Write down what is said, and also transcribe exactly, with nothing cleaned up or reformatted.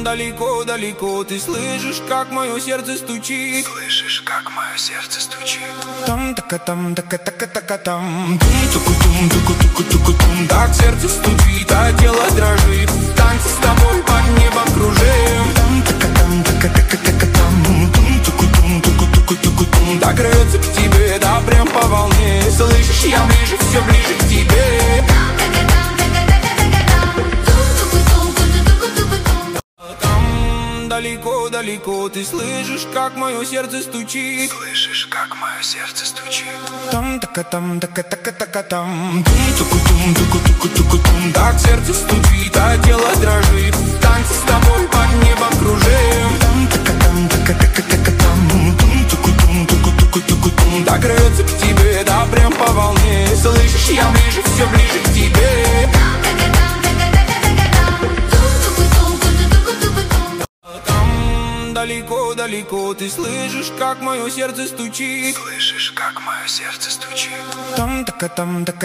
далеко-далеко ты слышишь, как мое сердце стучит. Слышишь, как мое сердце стучит. Там така там така така така там тум туку туку туку тум. Так сердце стучит, а тело дрожит. Танцы с тобой под небом кружим. Там така там така така така там тум туку тум туку туку туку тум. Так рвется к тебе, да прям по волне. Слышишь, я ближе, все ближе к тебе. Далеко-далеко ты слышишь, как мое сердце стучит. Слышишь, как мое сердце стучит. Там така там така така така там тум туку тум туку туку туку тум. Так сердце стучит, а тело дрожит. Танцы с тобой под небом кружим. Там така там така така така там тум туку тум туку туку туку тум. Так рвется к тебе, да прям по волне. Слышишь, я ближе, все ближе к тебе. Далеко-далеко ты слышишь, как мое сердце стучит. Слышишь, как мое сердце стучит. Там така там така